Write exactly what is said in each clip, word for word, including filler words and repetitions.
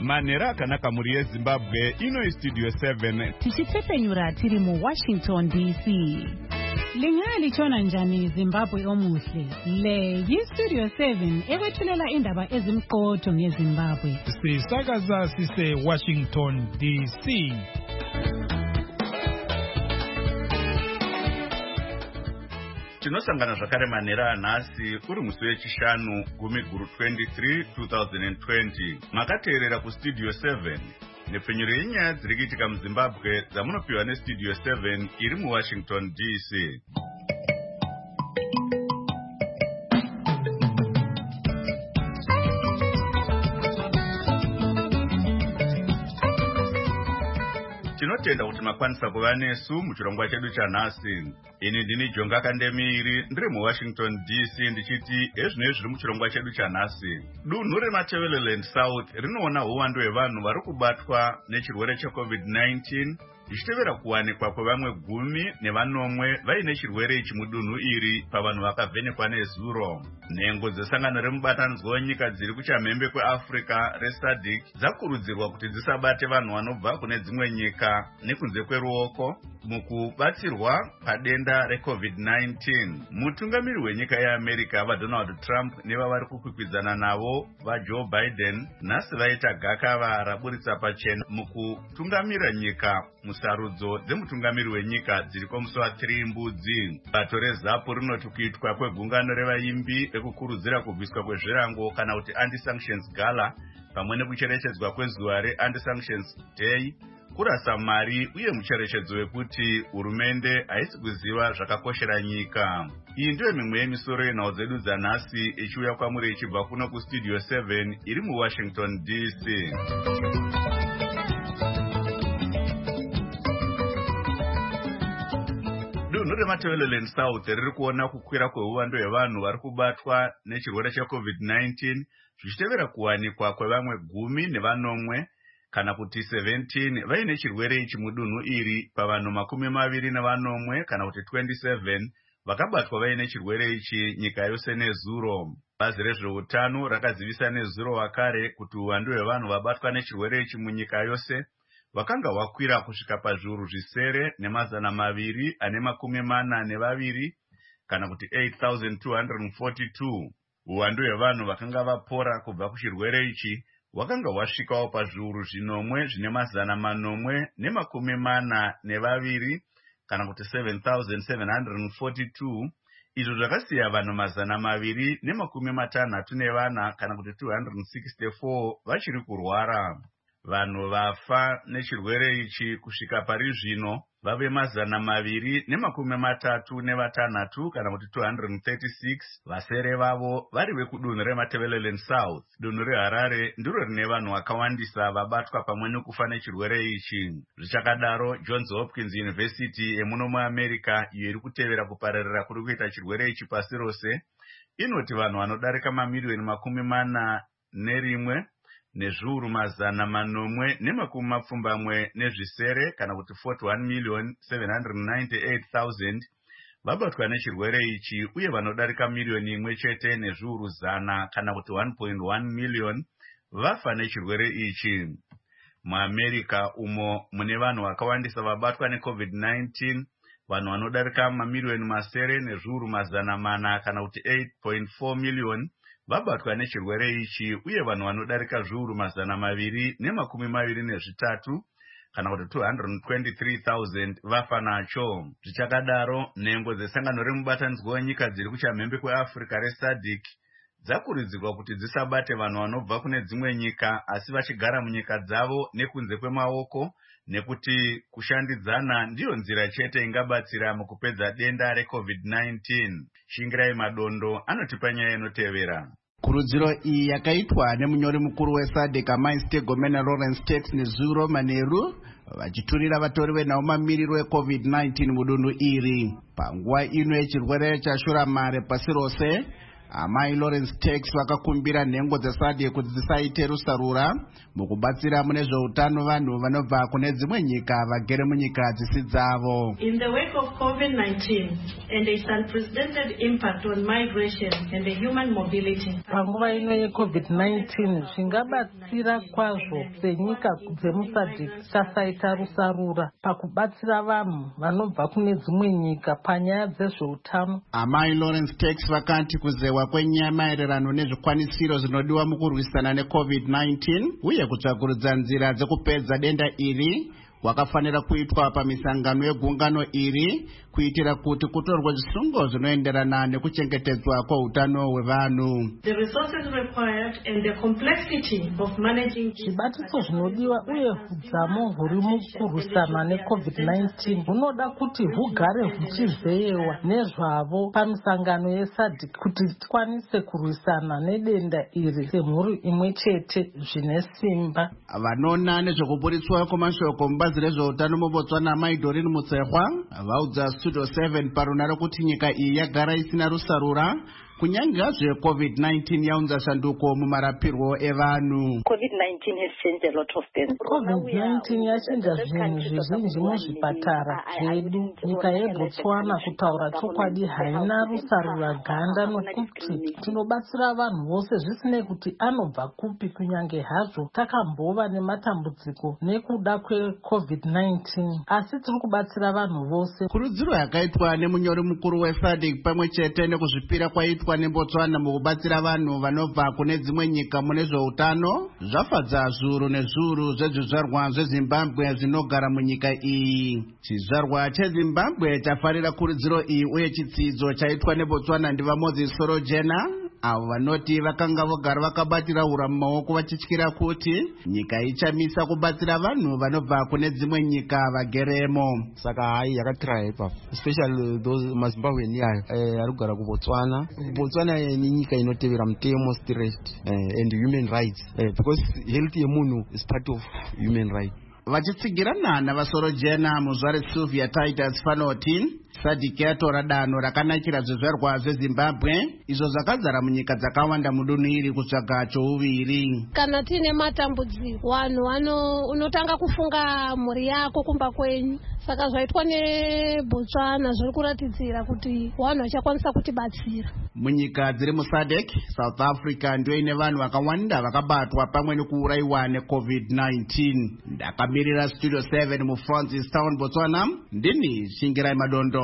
manera akanaka muri yeZimbabwe. Ino Studio seven tichitepenyura tiri mu Washington D C. Lingali chona njani Zimbabwe omuhle. Le yi Studio seven ekwethulela indaba ezimqotho ngeZimbabwe. Sisakaza sise Washington D C. Tinosangana zvakare manera anhasi uri musi wechishanu gumi guru twenty-three twenty twenty. Makateerera kuStudio seven nepfenyuro yenyaya dziri kuitika muZimbabwe dzamunopiwa neStudio seven iri muWashington D C. Tinotenda kuti makwanisa kuva nesu muchirongwa chedu chanhasi. Ini ndini Jonga Kandemiri ndiri muWashington D C ndichiti ezvinezvi zviri muchirongwa chedu chanhasi. Dunhu reMatabeleland South rinoona uwandu hwevanhu vari kubatwa nechirwere cheCovid nineteen zvichitevera kuwanikwa kwevamwe gumi nevanomwe vaine chirwere ichi mudunhu iri pavanhu vakavhenekwa nezuro. Nhengo dzesangano remubatanidzwa wenyika dziri kuchamhembe kweAfrica reSADC dzakurudzirwa kuti dzisabate vanhu vanobva kune dzimwe nyika nekunze kweruoko mukubatsirwa padenda reCovid nineteen. Mutungamiri wenyika yeAmerica vaDonald Trump nevavari kukwikwidzana navo vaJoe Biden nhasi vaita gakava raburitsa pachena mukutungamira nyika musarudzo dzemutungamiri wenyika dziri kwomusi wa3 mbudzi. Bato reZAPU rinoti kuitwa kwegungano revaimbi rekukurudzira kubviswa kwezvirango kana kuti anti-sanctions gala pamwe nekucherechedzwa kwezuva re-anti-sanctions day kurasa mari uye mucherechedzo wekuti hurumende haisi kuziva zvakakoshera nyika. Iyi ndiyo mimwe yemisoro yenhau dzedu dzanhasi ichiuya kwamuri ichibva kuno kuStudio seven iri muWashington D C. Dunhu reMatabeleland South riri kuona kukwira kweuwandu hwevanhu vari kubatwa nechirwere cheCovid nineteen zvichitevera kuwanikwa kwevamwe gumi nevanomwe kana kuti seventeen vaine chirwere ichi mudunhu iri pavanhu makumi maviri nevanomwe kana kuti twenty-seven vakabatwa vaine chirwere ichi nyika yose nezuro. Bazi rezveutano rakazivisa nezuro wakare kuti uwandu hwevanhu vabatwa nechirwere ichi munyika yose wakanga wakwira kusvika pazviuru zvisere nemazana maviri ane makumi mana nevaviri kana kuti eight thousand two hundred forty-two. Uwandu hwevanhu vakanga vapora kubva kuchirwere ichi wakanga wasvikawo pazviuru zvinomwe zvine mazana manomwe nemakumi mana nevaviri kana kuti seven thousand seven hundred forty-two. Izvo zvakasiya vanhu mazana maviri nemakumi matanhatu nevana kana kuti two hundred sixty-four vachiri kurwara. Vanhu vafa nechirwere ichi kusvika pari zvino vave mazana maviri nemakumi matatu nevatanhatu kana kuti two hundred thirty-six. Vasere vavo vari vekudunhu reMatabeleland South. Dunhu reHarare ndiro rine vanhu vakawandisa vabatwa pamwe nekufa nechirwere ichi. Zvichakadaro, Johns Hopkins University yemuno muAmerica iyo iri kutevera kupararira kuri kuita chirwere ichi pasi rose inoti vanhu vanodarika mamiliyoni makumi mana nerimwe nezviuru mazana manomwe nemakumi mapfumbamwe nezvisere kana kuti forty-one million seven hundred ninety-eight thousand vabatwa nechirwere ichi uye vanodarika miliyoni imwe chete nezviuru zana kana kuti one point one million vafa nechirwere ichi. MuAmerica umo mune vanhu vakawandisa vabatwa neCovid nineteen, vanhu vanodarika mamiliyoni masere nezviuru mazana mana kana kuti eight point four million vabatwa nechirwere ichi uye vanhu vanodarika zviuru mazana maviri nemakumi maviri nezvitatu kana kuti two hundred twenty-three thousand vafa nacho. Zvichakadaro, nhengo dzesangano remubatanidzwa wenyika dziri kuchamhembe kweAfrica reSADC dzakurudzirwa kuti dzisabate vanhu vanobva kune dzimwe nyika asi vachigara munyika dzavo nekunze kwemaoko nekuti kushandidzana ndiyo nzira chete ingabatsira mukupedza denda reCovid nineteen. Shingirai Madondo anotipa nyaya inotevera. Kurudziro iyi yakaitwa nemunyori mukuru weSADC Amai Stegomena Lawrence Tax nezuro Maneru vachiturira vatori venhau mamiriro eCovid nineteen mudunhu iri. Panguva ino yechirwere chashuramare pasi rose, amai Lawrence Tax vakakumbira nhengo dzeSADC kuti dzisaite rusarura mukubatsira mune zveutano vanhu vanobva kune dzimwe nyika vagere munyika dzisi dzavo. In the wake of COVID nineteen and its unprecedented impact on migration and the human mobility. Panguva ino yeCovid nineteen zvingabatsira kwazvo senyika dzemuSADC tasaita rusarura pakubatsira vanhu vanobva kune dzimwe nyika panyaya dzezveutano. Amai Lawrence Tax vakati kuzewa kwenyaya maererano nezvikwanisiro zvinodiwa mukurwisana neCovid nineteen uye kutsvakurudza nzira dzekupedza denda iri wakafanira kuitwa pamisangano yegungano iri kuitira kuti kutorwe zvisungo zvinoenderana nekuchengetedzwa kweutano hwevanhu. The resources required and the complexity of managing zvibatiso zvinodiwa uye hudzamo huri mukurwisana neCovid nineteen hunoda kuti hugare huchivheyewa nezvavo pamisangano yeSADC kuti tikwanise kurwisana nedenda iri semhuri imwe chete zvine simba. Vanoona nezvekuburitswa kwemashoko mubazi rezveutano muBotswana Mai Doreen Mutshekwa vaudza Studio seven parunaro kuti nyika iyi yagara isina rusarura kunyanga zveCovid nineteen yaunza shanduko mumarapirwo evanhu. COVID nineteen has changed a lot of things. COVID nineteen yachinja zvinhu zvizhinji muzvipatara zvedu. Nyika yeBotswana kutaura chokwadi haina rusarura ganda nokuti tinobatsira vanhu vose zvisinei kuti anobva kupi kunyange hazvo takambova nematambudziko nekuda kweCovid nineteen asi tiri kubatsira vanhu vose. Kurudziro yakaitwa nemunyori mukuru weSADC pamwe chete nekuzvipira kwaitwa neBotswana mukubatsira vanhu vanobva kune dzimwe nyika mune zveutano zvafadza zviuru nezviuru zvezvizvarwa zveZimbabwe zvinogara munyika iyi. Chizvarwa cheZimbabwe chafarira kurudziro iyi uye chitsidzo chaitwa neBotswana ndivaMoses Sorojena avo vanoti vakanga vogara vakabatira hura mumaoko vachityira kuti nyika ichamisa kubatsira vanhu vanobva kune dzimwe nyika vageremo. Saka hai yakatry ipapo especially those maZimbabwean yayo eh, ari kugara kuBotswana. Botswana ni nyika inotevera mutemo straight uh, and human rights uh, because health yemunhu is part of human rights. Vachitsigirana navaSorojena muzvare Sylvia Titus Fanoti SADC yatora danho rakanakira zvizvarwa zveZimbabwe izvo zvakazara munyika dzakawanda mudunhu iri kutsvaga chouviri. Kana tine matambudziko vanhu vano unotanga kufunga mhuri yako kumba kwenyu saka zvaitwa neBotswana zviri kuratidzira kuti vanhu vachakwanisa kutibatsira. Munyika dziri muSADC South Africa ndio ine vanhu vakawanda vakabatwa pamwe nekuurayiwa neCovid nineteen. Ndakamirira Studio seven muFrancis Town Botswana ndini Shingirai Madondo.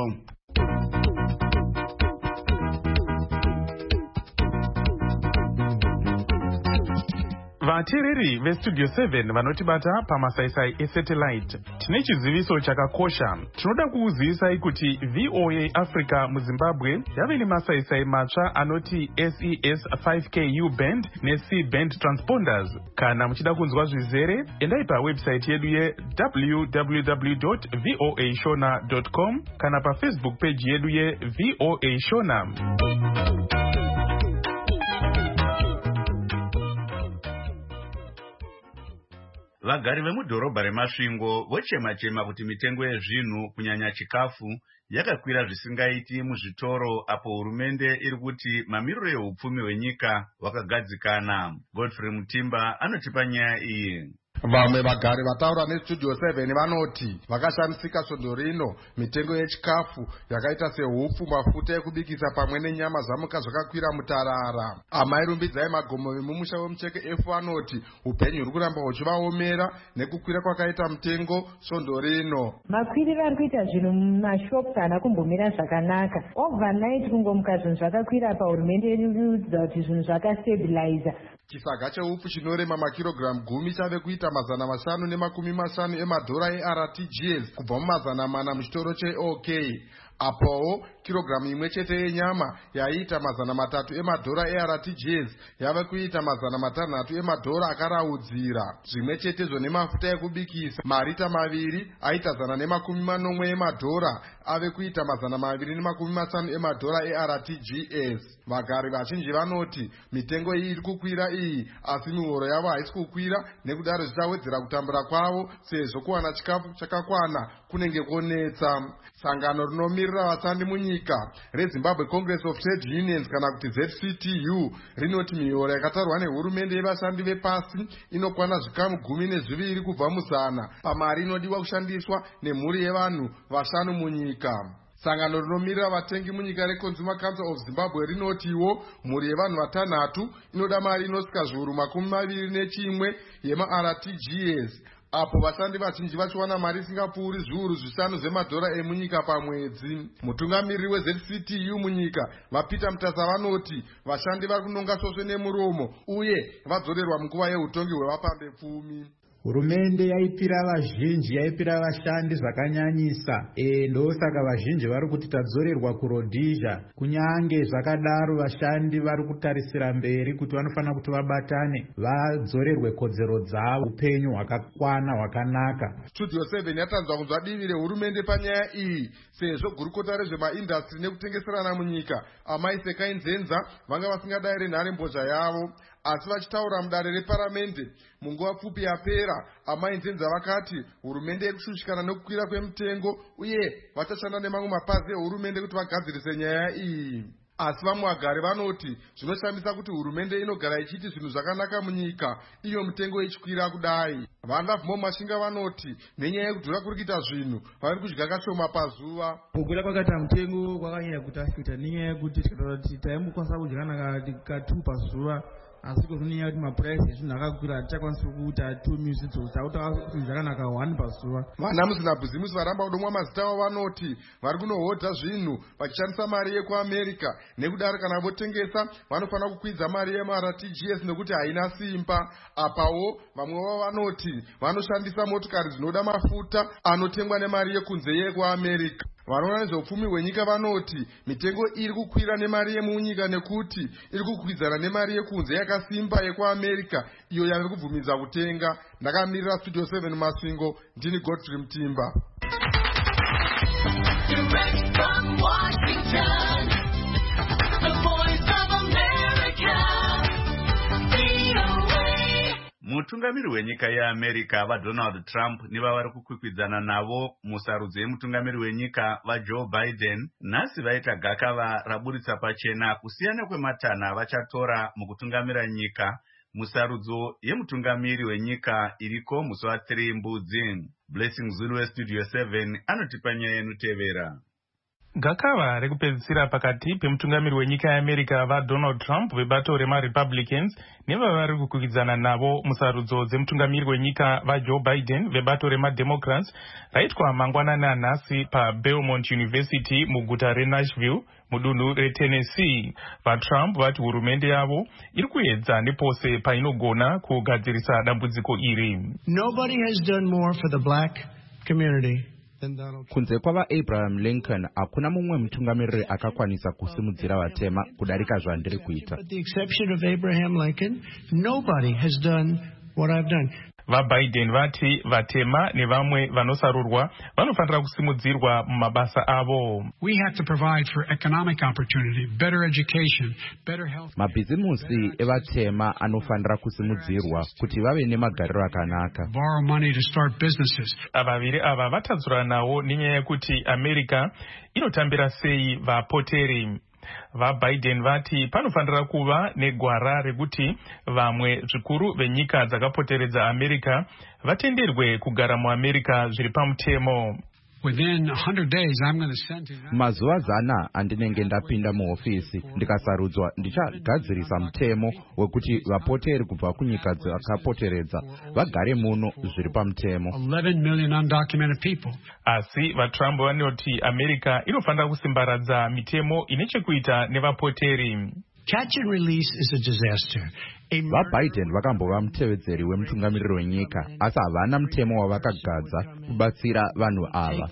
Vateereri veStudio seven vanotibata pamasaisai esatellite. Tine chiziviso chakakosha. Tinoda kukuzivisai kuti V O A Africa muZimbabwe yave nemasaisai matsva anoti S E S five K U band neC band transponders. Kana muchida kunzwa zvizere, endai pawebsite yedu ye w w w dot voa shona dot com kana paFacebook page yedu ye V O A Shona. Vagari vemudhorobha reMasvingo vochema-chema kuti mitengo yezvinhu kunyanya chikafu yakakwira zvisingaiti muzvitoro apo hurumende iri kuti mamiriro ehupfumi hwenyika wakagadzikana. Godfrey Mutimba anotipa nyaya iyi. Vamwe vagari vataura neStudio seven vanoti vakashamisika svondo rino mitengo yechikafu yakaita sehupfu, mafuta ekubikisa pamwe nenyama zvamuka zvakakwira mutarara. Amai Rumbidzai Magomo vemumusha wemucheke F vanoti upenyu huri kuramba huchivaomera nekukwira kwakaita mutengo svondo rino. Makwiriro ari kuita zvinhu mumashopu kana kumbomira zvakanaka. Overnight kungomuka zvinhu zvakakwira pa hurumende yedu inoudza kuti zvinhu zvakastabiliza. Chisaga cheupfu chinorema makirogiramu gumi chave kuita mazana mashanu nemakumi mashanu emadhora eR T G S kubva mumazana mana muchitoro cheOK. Apowo kirogiramu imwe chete yenyama yaita mazana matatu emadhora eR T G S yave kuita mazana matanhatu emadhora akaraudzira. Zvimwe chetezvo nemafuta ekubikisa marita maviri aita zana nemakumi manomwe emadhora ave kuita mazana maviri nemakumi masanu emadhora eR T G S. Vagari vazhinji vanoti mitengo iyi iri kukwira iyi asi mihoro yavo haisi kukwira, nekudaro zvichawedzera kutambura kwavo sezvo kuwana chikafu chakakwana kunenge konetsa. Sangano rinomirira vashandi munyika reZimbabwe Congress of Trade Unions kana kuti Z C T U rinoti mihoro yakatarwa nehurumende yevashandi vepasi inokwana zvikamu gumi nezviviri kubva muzana pamari inodiwa kushandiswa nemhuri yevanhu vashanu munyika. Sangano rinomirira vatengi munyika reConsumer Council of Zimbabwe rinotiwo mhuri yevanhu vatanhatu inoda mari inosvika zviuru makumi maviri nechimwe yema-R T G S, apo vashandi vazhinji vachiwana mari isingapfuuri zviuru zvishanu zvemadhora emunyika pamwedzi. Mutungamiriri we Z C T U munyika vaPeter Mutasa vanoti vashandi vari kunonga svosve nemuromo uye vadzorerwa munguva yeutongi hwevapambe pfumi. Hurumende yaipira vazhinji yaipira vashandi zvakanyanyisa, e ndosaka vazhinji vari kuti tadzorerwa kuRhodesia. Kunyange zvakadaro vashandi vari kutarisira mberi kuti vanofana kuti vabatane vadzorerwe kodzero dzavo, upenyu hwakakwana hwakanaka. Studio seven yatanzwa kunzwa divi rehurumende panyaya iyi sezvo gurukota rezvemaindastri nekutengeserana munyika Amai Sekai Nzenza vanga vasingadayire nhare mbozha yavo. Asi vachitaura mudare reparamende munguva pfupi yapera, Amai Nzenza vakati hurumende iri kushushikana nekukwira kwemitengo uye vachashanda nemamwe mapazi ehurumende kuti vagadzirise nyaya iyi. Asi vamwe vagari vanoti zvinoshamisa kuti hurumende inogara ichiti zvinhu zvakanaka munyika iyo mitengo ichikwira kudai. Vana Vhumo Mashinga vanoti nenyaya yekudhura kuri kuita zvinhu vari kudya kashoma pazuva. Kukwira kwakaita mutengo kwakanyanya kutafita nenyaya yekuti tikataura kuti taimukwanisa kudya kana katu pazuva, asi kunyanya kuti mapuraisi ezvinhu akakwira tichakwanisa kuita two musidzo tautaura kuti zvakanaka one pazuva. Vana muzina bhizimusi varamba kudomwa mazita avo vanoti vari kunohodha zvinhu vachishandisa mari yekuAmerica, nekudaro kana votengesa vanofanira kukwidza mari yema-R T G S nekuti haina simba. Apawo vamwe vavo vanoti vanoshandisa motikari dzinoda mafuta anotengwa nemari yekunze yekuAmerica. Vanoona nezveupfumi hwenyika vanoti mitengo iri kukwira nemari yemunyika nekuti iri kukwidzana nemari yekunze yakasimba yekuAmerica iyo yave kubvumidza kutenga. Ndakamirira Studio seven Masvingo, ndini Godfrey Mtimba. Direct from Washington, the voice of America, V O A. Mutungamiri wenyika yeAmerica vaDonald Trump nevavari kukwikwidzana navo musarudzo yemutungamiri wenyika vaJoe Biden nhasi vaita gakava raburitsa pachena kusiyana kwematanha vachatora mukutungamira nyika musarudzo yemutungamiri wenyika iriko musi wa three Mbudzi. Blessing Zulu weStudio seven anotipa nyaya inotevera. Gakava rekupedzisira pakati pemutungamiri wenyika yeAmerica vaDonald Trump vebato remaRepublicans nevavari kukwikwidzana navo musarudzo dzemutungamiri wenyika vaJoe Biden vebato remaDemocrats raitwa mangwanani anhasi paBelmont University muguta reNashville mudunhu reTennessee. VaTrump vati hurumende yavo iri kuedza nepose painogona kugadzirisa dambudziko iri. Nobody has done more for the black community. Kunze kwava Abraham Lincoln hakuna mumwe mutungamiriri akakwanisa kusimudzira vatema kudarika zvandiri kuita. With the exception of Abraham Lincoln, nobody has done what I've done. VaBiden vati vatema nevamwe vanosarurwa vanofanira kusimudzirwa mumabasa avo. We have to provide for economic opportunity, better education, better health. Mabhizimusi evatema anofanira kusimudzirwa kuti vave nemagariro akanaka. Borrow money to start businesses. Vaviri ava vatadzuranawo nenyaya yekuti America inotambira sei vapoteri. VaBiden vati panofanira kuva negwara rekuti vamwe zvikuru venyika dzakapoteredza America vatenderwe kugara muAmerica zviri pamutemo. Within one hundred days, I'm going to send to mazuva zana andinenge ndapinda muhofisi ndikasarudzwa ndichagadzirisa mutemo wekuti vapoteri kubva kunyika dzakapoteredza vagare muno zviri pamutemo. eleven million undocumented people. Asi vaTrump vanoti America inofanira kusimbaradza mitemo ine chekuita nevapoteri. Catch and release is a disaster. VaBiden vakambova mutevedzeri wemutungamiriri wenyika asi havana mutemo wavakagadza kubatsira vanhu ava.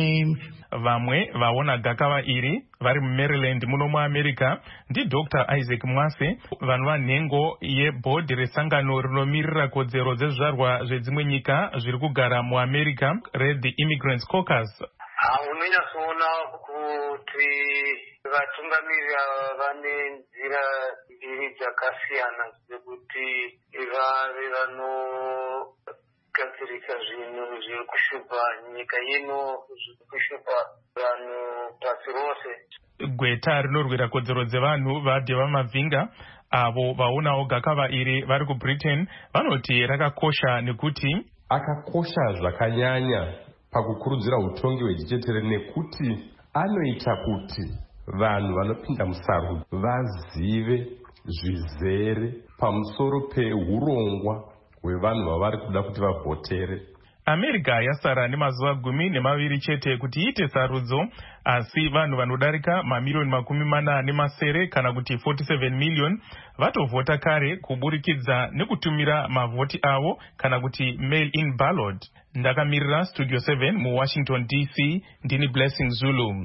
Vamwe vaona gakava iri vari muMaryland muno muAmerica ndiDr Isaac Mwase, vanhu vanhengo yebhodhi resangano rinomirira kodzero dzezvizvarwa zvedzimwe nyika zviri kugara muAmerica Red Immigrants Caucus. Unonyatsoona kuti vatungamiriri vane nzira mbiri dzakasiyana dzekuti vave kugadzirisa zvinhu zviri kushupa nyika ino, zviri kushupa vanhu pasi rose. Gweta rinorwira kodzero dzevanhu vaDeva Mavhinga avo vaonawo gakava iri vari kuBritain vanoti rakakosha nekuti akakosha zvakanyanya pakukurudzira utongi hwechichetere nekuti anoita kuti vanhu vanopinda musarudzo vazive zvizere pamusoro peurongwa hwevanhu vavari kuda kuti vavhotere. America yasara nemazuva gumi nemaviri chete kuti iite sarudzo, asi vanhu vanodarika mamiliyoni makumi mana nemasere kana kuti forty-seven million vatovhota kare kuburikidza nekutumira mavhoti avo kana kuti mail in ballot. Ndakamirira Studio seven mu Washington D C, ndini Blessing Zulu.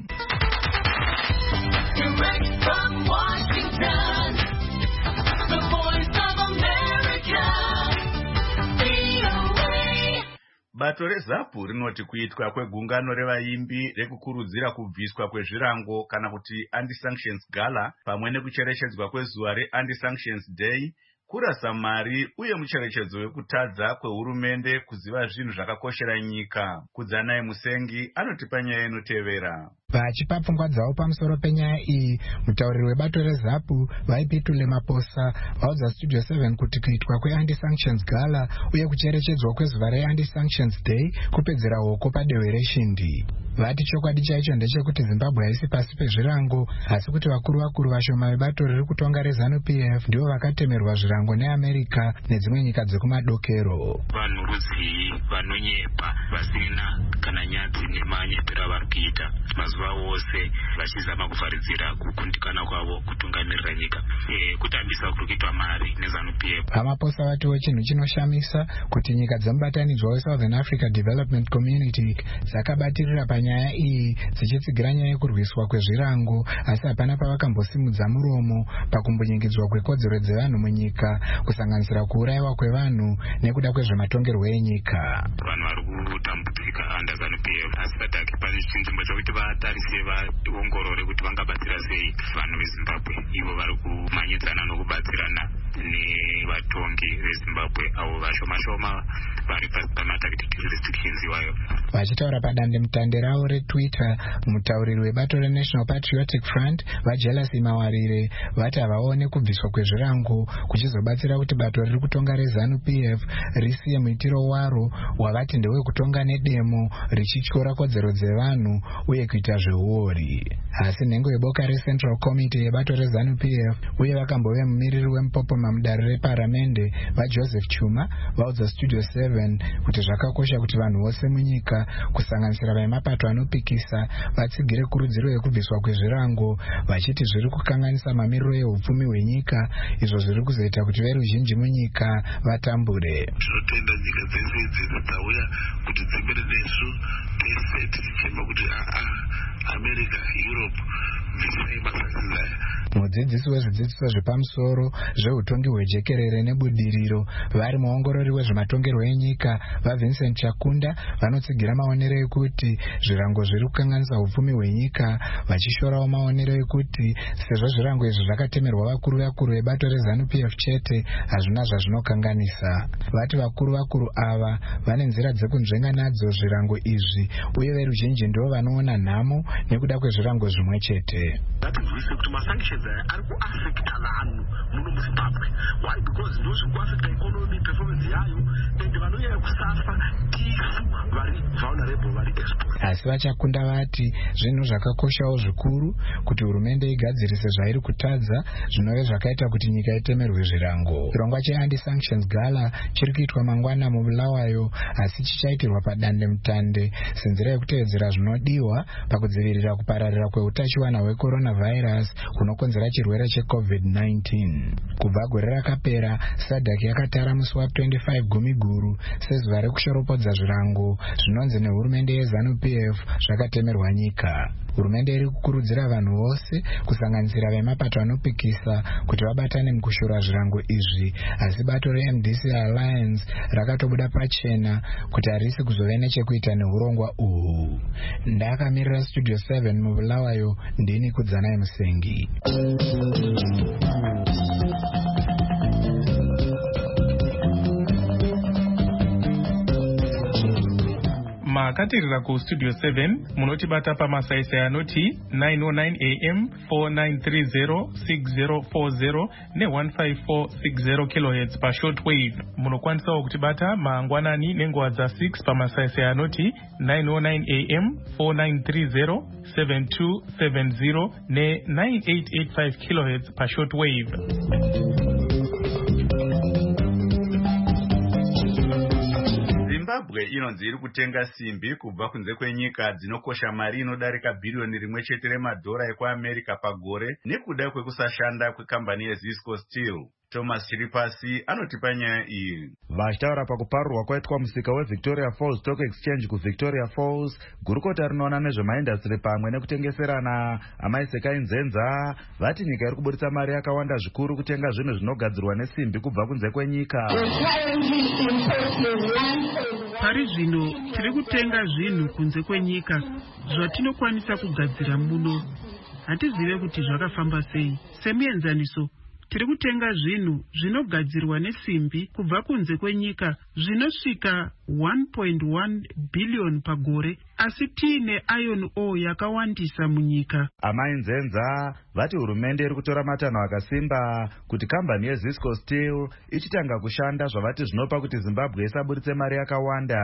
Direct from Washington, the voice of America, V O A. Bato reZAPU rinoti kuitwa kwegungano revaimbi rekukurudzira kubviswa kwezvirango kana kuti anti-sanctions gala pamwe nekucherechedzwa kwezuva re-anti-sanctions day kurasa mari uye mucherechedzo wekutadza kwehurumende kuziva zvinhu zvakakoshera nyika. Kudzanai Musengi anotipa nyaya inotevera. Vachipa pfungwa dzavo pamusoro penyaya iyi, mutauriri webato reZAPU vaipitule Maposa vaudza Studio seven kuti kuitwa kwe-anti-sanctions gala uye kucherechedzwa kwezuva re-anti-sanctions day kupedzera hoko padehwe reshindi. Vati chokwadi chaicho ndechekuti Zimbabwe haisi pasi pezvirango, asi kuti vakuru vakuru vashoma vebato riri kutonga reZANU-P F ndivo vakatemerwa zvirango neAmerica nedzimwe nyika dzekumadokero. Vanhu rudzii vanonyepa vasina kana nyadzi nemanyepero vari kuita mazuva ose vachizama kuvharidzira kukundikana kwavo kutungamirira nyika e, kutambisa kuri kuitwa mari neZANU-P F. Vamaposa vatiwo chinhu chinoshamisa kuti nyika dzemubatanidzwa weSouthern Africa Development Community dzakabatirira panyaya iyi dzichitsigira nyaya yekurwiswa kwezvirango, asi hapana pavakambosimudza muromo pakumbonyingidzwa kwekodzero dzevanhu munyika, kusanganisira kuurayiwa kwevanhu nekuda kwezvematongerwo enyika. Vanhu vari kutambudzika under ZANU-P F, asi patake pane chinzvimbo chokuti vatarise vaongorore kuti vangabatsira sei vanhu veZimbabwe, ivo vari kumanyidzana nokubatsirana nevatongi veZimbabwe avo vashoma-shoma vari pasi pamatactic restrictions iwayo. Vachitaura padande mutande ravo reTwitter, mutauriri webato reNational Patriotic Front vaJelasi Mawarire vati havaone kubviswa kwezvirango kuchizobatsira kuti bato riri kutonga reZANU-P F risiye muitiro waro wavati ndewekutonga nedemo richityora kodzero dzevanhu uye kuita zveuori. Asi nhengo yeboka reCentral Committee yebato reZANU-P F uye vakambove mumiriri wemupopoma mudare reparamende vaJoseph Chuma vaudza Studio seven kuti zvakakosha kuti vanhu vose munyika kusanganisira vemapato anopikisa vatsigire kurudziro yekubviswa kwezvirango, vachiti zviri kukanganisa mamiriro ehupfumi hwenyika, izvo zviri kuzoita kuti veruzhinji munyika vatambure. Tinotenda nyika dzese dzese dzauya kuti dzimire nesu tese tichichema kuti America, Europe bvisai masasisa. Mudzidzisi wezvidzidziso zvepamusoro zveutongi hwejekerere nebudiriro vari muongorori wezvematongerwo enyika vaVincent Chakunda vanotsigira maonero ekuti zvirango zviri kukanganisa hupfumi hwenyika, vachishorawo maonero ekuti sezvo zvirango izvi zvakatemerwa vakuru vakuru vebato reZANU-P F chete hazvina zvazvinokanganisa. Vati vakuru vakuru ava vane nzira dzekunzvenga nadzo zvirango izvi uye veruzhinji ndivo vanoona nhamo nekuda kwezvirango zvimwe chete. Ngatinzwisise kuti masanctions ari kuafekta vanhu muno muZimbabwe. Why? Because ndozvi kuafekta economy performance yayo ende vanonyanya kusafa tifu vari vulnerable vari exposed. Asi vachakunda vati zvinhu zvakakoshawo zvikuru kuti hurumende igadzirise zvairi kutadza zvinove zvakaita kuti nyika itemerwe zvirango. Chirongwa che-anti-sanctions gala chiri kuitwa mangwana muBulawayo, asi chichaitirwa padande mutande senzira yekutevedzera zvinodiwa pakudzivirira kupararira kweutachiwana hwecoronavirus hunokonzera chirwere checovid nineteen. Kubva gore rakapera, SADC yakatara musi wa25 Gumiguru sezuva rekushoropodza zvirango zvinonzi nehurumende yeZANU-P F zvakatemerwa nyika. Hurumende iri kukurudzira vanhu vose kusanganisira vemapato anopikisa kuti vabatane mukushora zvirango izvi, asi bato reM D C Alliance rakatobuda pachena kuti harisi kuzove nechekuita neurongwa uhu. Ndakamirira Studio seven muBulawayo, ndini Kudzanai Musengi. makatirira kustudio seven munotibata pamasaisai anoti nine oh nine a m four nine three zero six zero four zero ne one five four six zero kilohertz pashortwave. Munokwanisawo kutibata mangwanani nenguva dza six pamasaisai anoti nine oh nine a m four nine three zero seven two seven zero ne nine eight eight five kilohertz pashortwave. Zimbabwe inonzi iri kutenga simbi kubva kunze kwenyika dzinokosha mari inodarika bhiriyoni rimwe chete remadhora ekuamerica pagore nekuda kwekusashanda kwekambani yeZisco Steel. Thomas Chiripasi anotipa nyaya iyi. Vachitaura pakuparurwa kwaitwa musika weVictoria Falls Stock Exchange kuVictoria Falls, gurukota rinoona nezvemaindastri pamwe nekutengeserana amaisekai nzenza vati nyika iri kubudisa mari yakawanda zvikuru kutenga zvinhu zvinogadzirwa nesimbi kubva kunze kwenyika. Pari zvino tiri kutenga zvinhu kunze kwenyika zvatinokwanisa kugadzira muno. Hatizive kuti zvakafamba sei. Semienzaniso, tiri kutenga zvinhu zvinogadzirwa nesimbi kubva kunze kwenyika zvinosvika one point one billion pagore, asi tiine iron ore yakawandisa munyika. Amai nzenza vati hurumende iri kutora matanho akasimba kuti kambani yeZisco Steel ichitanga kushanda zvavati zvinopa kuti Zimbabwe isabuditse mari yakawanda.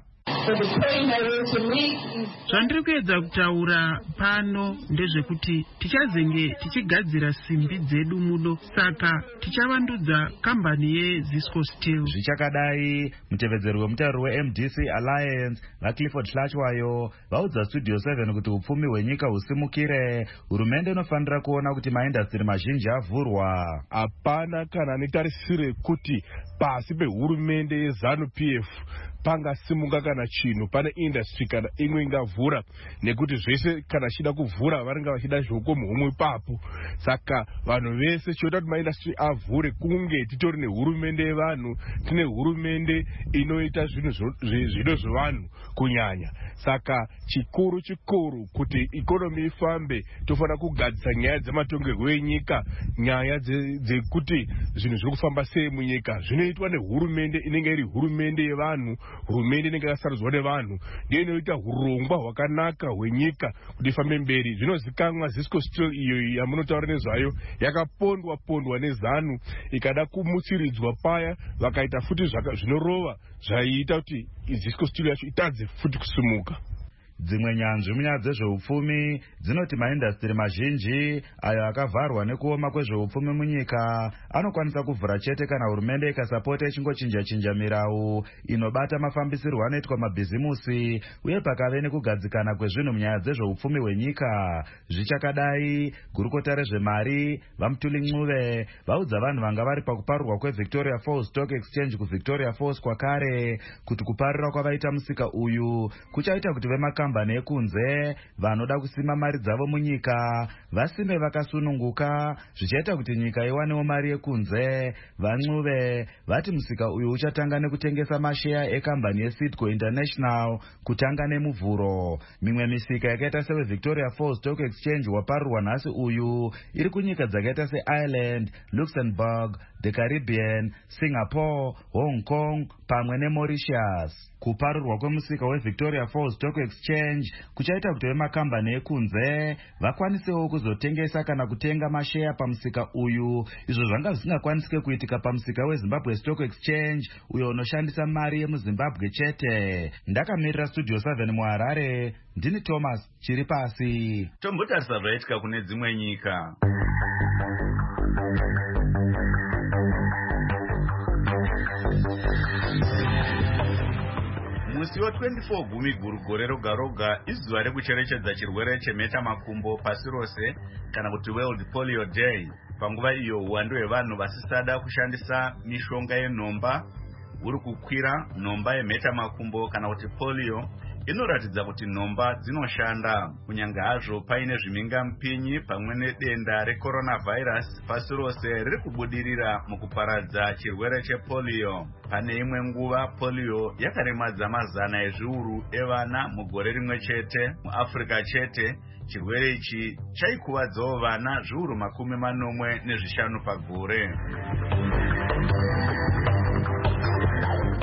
Zvandiri kuedza kutaura pano ndezvekuti tichazenge tichigadzira simbi dzedu muno, saka tichavandudza kambani yeZisco Steel. Zvichakadai, mutevedzeri wemutauro weM D C Alliance vaClifford Hlachwayo vaudza Studio seven kuti upfumi hwenyika husimukire, hurumende inofanira kuona kuti maindastri mazhinji avhurwa. Hapana kana netarisire kuti pasi pehurumende yeZanu P F pangasimuka kana chinhu, pane industry kana imwe ingavhura, nekuti zvese kana chida kuvhura varinga vachida zvokomo humwe papo. Saka vanhu vese choita kuti maindustry avhure kunge titori nehurumende yevanhu, tine hurumende inoita zvinhu zvido zvevanhu kunyanya. Saka chikuru chikuru kuti ikonomi ifambe, tofanira kugadzisa nyaya dzematongerwo enyika, nyaya dzekuti zvinhu zviri kufamba sei munyika zvinoitwa nehurumende inenge iri hurumende yevanhu, hurumende inenge yakasarudzwa nevanhu, ndiyo inoita hurongwa hwakanaka hwenyika kuti ifambe mberi. Zvinozikanwa Zisco Steel iyo yamunotaura nezvayo yakapondwa pondwa neZanu ikada kumutsiridzwa paya, vakaita futi zvinorova zvaiita kuti Zisco Steel yacho itadze futi kusimuka. Dzimwe nyanzvi munyaya dzezveupfumi dzinoti maindastri mazhinji ayo akavharwa nekuoma kwezveupfumi munyika anokwanisa kuvhura chete kana hurumende ikasapota ichingochinja chinja mirau inobata mafambisirwo anoitwa mabhizimusi uye pakave nekugadzikana kwezvinhu munyaya dzezveupfumi hwenyika. Zvichakadai, gurukota rezvemari vaMutuli Ncube vaudza vanhu vanga vari pakuparurwa kweVictoria Falls Stock Exchange kuVictoria Falls kwakare kuti kuparira kwavaita musika uyu kuchaita kuti vemaka kambani ekunze vanoda kusima mari dzavo munyika vasime vakasununguka, zvichaita kuti nyika iwanewo mari yekunze. VaNcube vati musika uyu uchatanga nekutengesa masheya ekambani yeCitco International kutanga nemuvhuro. Mimwe misika yakaita seweVictoria Falls Stock Exchange waparurwa nhasi uyu iri kunyika dzakaita seIreland, Luxembourg, the Caribbean, Singapore, Hong Kong pamwe neMauritius. Kuparurwa kwemusika weVictoria Falls Stock Exchange kuchaita kuti vemakambani ekunze vakwanisewo kuzotengesa kana kutenga masheya pamusika uyu, izvo zvanga zvisingakwanisike kuitika pamusika weZimbabwe Stock Exchange uyo unoshandisa mari yemuZimbabwe chete. Ndakamirira Studio seven muHarare, ndini Thomas Chiripasi. Tombotarisa zvaitika kune dzimwe nyika. Musi wa twenty-four gumi guru gore roga roga izuva rekucherechedza chirwere chemheta makumbo pasi rose kana kuti World Polio Day. Panguva iyo uwandu hwevanhu vasisada kushandisa mishonga yenhomba uri kukwira. Nhomba yemheta makumbo kana kuti polio inoratidza kuti nhomba dzinoshanda, kunyange hazvo paine zvimhingamupinyi pamwe nedenda recoronavirus pasi rose riri kubudirira mukuparadza chirwere chepolio. Pane imwe nguva polio yakaremadza mazana ezviuru evana mugore rimwe chete muAfrica chete. Chirwere ichi chaikuvadzawo vana zviuru makumi manomwe nezvishanu pagore.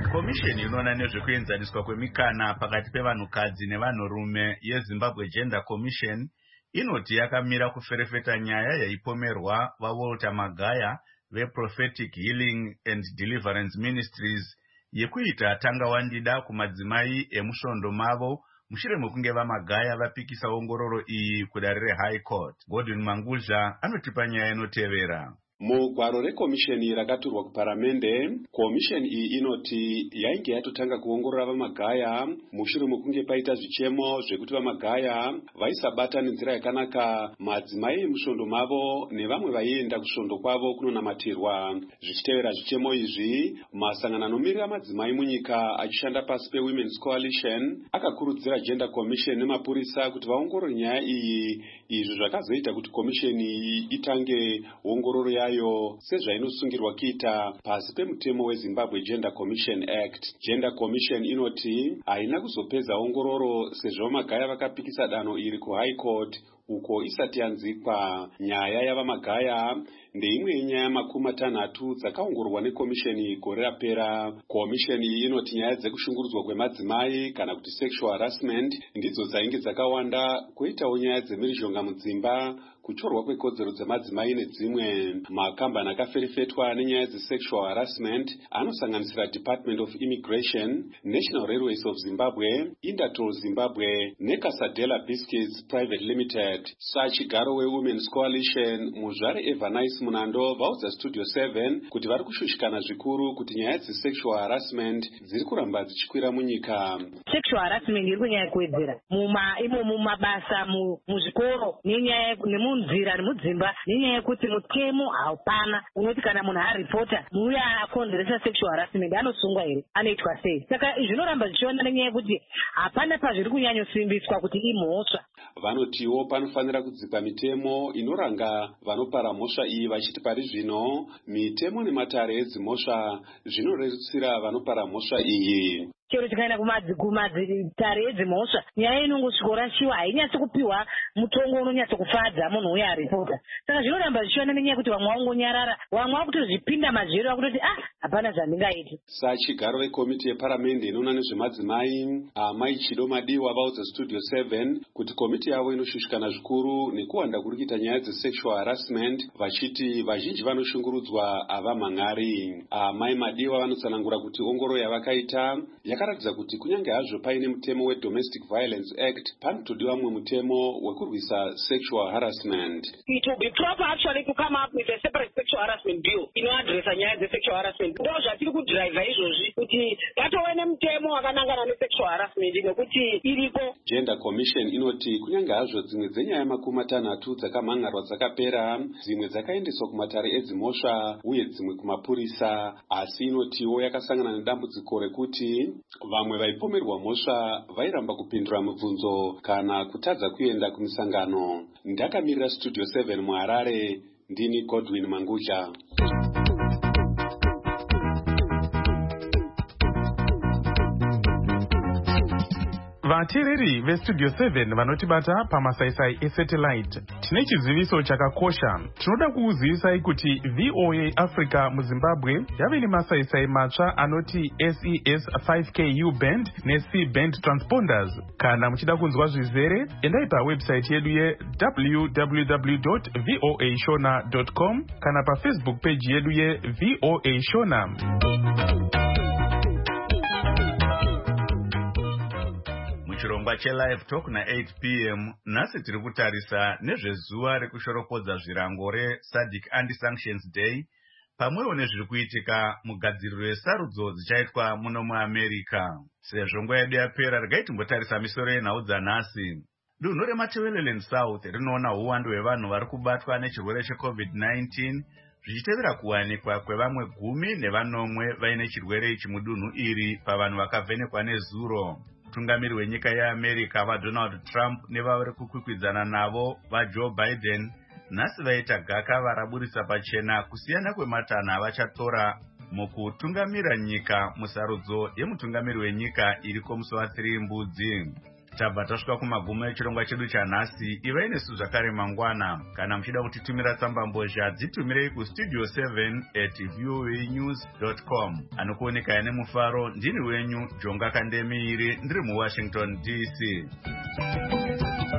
komisheni inoona nezvekuenzaniswa kwemikana pakati pevanhukadzi nevanhurume yezimbabwe Gender Commission inoti yakamira kuferefeta nyaya yaipomerwa vaWalter Magaya veProphetic Healing and Deliverance Ministries yekuita tanga wandida kumadzimai emusvondo mavo mushure mekunge vaMagaya vapikisa ongororo iyi kudare reHigh Court. Godwin Mangudla anotipa nyaya inotevera. Mugwaro rekomisheni rakaturwa kuparamende, komisheni iyi inoti yainge yatotanga kuongorora vaMagaya mushure mekunge paita zvichemo zvekuti vaMagaya vaisabata nenzira yakanaka madzimai emusvondo mavo nevamwe vaienda kusvondo kwavo kunonamatirwa. Zvichitevera zvichemo izvi, masangano anomirira madzimai munyika achishanda pasi peWomen's Coalition akakurudzira Gender Commission nemapurisa kuti vaongorore nyaya iyi, izvo zvakazoita kuti komisheni iyi itange ongororo yayo sezvainosungirwa kuita pasi pemutemo weZimbabwe Gender Commission Act. Gender Commission inoti haina kuzopedza ongororo sezvo vaMagaya vakapikisa danho iri kuHigh Court uko isati yanzikwa. Nyaya yavaMagaya ndeimwe yenyaya makumi matanhatu dzakaongororwa nekomisheni gore rapera. Komisheni inoti nyaya dzekushungurudzwa kwemadzimai kana kuti sexual harassment ndidzo dzainge dzakawanda, koitawo nyaya dzemhirizhonga mudzimba, kutorwa kwekodzero dzemadzimai nedzimwe. Makambani akaferefetwa nenyaya dzesexual harassment anosanganisira Department of Immigration, National Railways of Zimbabwe, Intertol Zimbabwe neCasadela Biscuits Private Limited. Sachigaro weWomen's Coalition Muzvare Evanice Munando vaudza Studio seven kuti vari kushushikana zvikuru kuti nyaya dzesexual harassment dziri kuramba dzichikwira munyika. Sexual harassment iri kunyanya kuwedzera muma imo mumabasa muzvikoro nenyaya nemunzira nemudzimba nenyaya yekuti mutemo haupana unoti kana munhu aripota muya akonzeresa sexual harassment anosungwa here, anoitwa sei? Saka zvinoramba zvichiona nenyaya yekuti hapana pazviri kunyanyosimbiswa kuti imhosva. Vanotiwo panofanira kudzikwa mitemo inoranga vanopara mhosva iyi vachiti pari zvino mitemo nematare edzimhosva zvinorerutsira vanopara mhosva iyi. Chero chikaenda kumatare edzimhosva nyaya inongosvikorashiwa, hainyatsi kupiwa mutongo unonyatsa kufadza munhu uya aripota. Saka zvinoramba zvichiona nenyaya yekuti vamwe vaungonyarara, vamwe vakutozvipinda majero akutoti ah hapana zvandingaiti. Sachigaro vekomiti yeparamende inoona nezvemadzimai Amai Chido Madiwa vaudza Studio seven kuti komiti yavo inoshushikana zvikuru nekuwanda kuri kuita nyaya dzesexual harassment, vachiti vazhinji vanoshungurudzwa avamhan'ari. Amai Madiwa vanotsanangura kuti ongororo yavakaita yakaratidza kuti kunyange hazvo paine mutemo weDomestic Violence Act panotodiwa mumwe mutemo wekurwisa sexual harassment. It will be proper actually to come up with a separate sexual harassment bill inoadresa nyaya dzesexual harassment. Ndo zvatiri kudhiraivha izvozvi kuti gatove nemutemo wakanangana nesexual harassment nekuti iripo. Gender Commission inoti kunyange hazvo dzimwe dzenyaya makumi matanhatu dzakamhan'arwa dzakapera, dzimwe dzakaendeswa kumatare edzimhosva uye dzimwe kumapurisa, asi inotiwo yakasangana nedambudziko rekuti vamwe vaipomerwa mhosva vairamba kupindura mibvunzo kana kutadza kuenda kumisangano. Ndakamirira Studio seven muHarare, ndini Godwin Mangudla. Vateereri veStudio seven vanotibata pamasaisai esatellite, tine chiziviso chakakosha. Tinoda kuuzivisai kuti V O A Africa muZimbabwe yave nemasaisai matsva anoti S E S five K U band neC band transponders. Kana muchida kunzwa zvizere, endai pawebsite yedu ye w w w dot voa shona dot com kana pafacebook page yedu ye V O A Shona. Chirongwa cheLive Talk na eight p m nhasi tiri kutarisa nezvezuva rekushorokodza zvirango reSADC Anti-Sanctions Day pamwewo nezviri kuitika mugadziriro yesarudzo dzichaitwa muno muAmerica. Sezvo nguva yedu yapera, regai timbotarisa misoro yenhau dzanhasi. Dunhu reMatabeleland South rinoona uwandu hwevanhu vari kubatwa nechirwere cheCovid nineteen zvichitevera kuwanikwa kwevamwe gumi nevanomwe vaine chirwere ichi mudunhu iri pavanhu vakavhenekwa nezuro. Mutungamiri wenyika yeAmerica vaDonald Trump nevavari kukwikwidzana navo vaJoe Biden nhasi vaita gaka varaburisa pachena kusiyana kwematanha avachatora mukutungamira nyika musarudzo yemutungamiri wenyika iriko musi waThiri mbudzi. tabva tasvika kumagumo echirongwa chedu chanhasi. Ivai nesu zvakare mangwana. Kana muchida kutitumira tsamba mbozha, dzitumirei kustudio seven at voa news dot com. Anokuoneka ane mufaro ndini wenyu Jonga Kandemiiri, ndiri muWashington D C.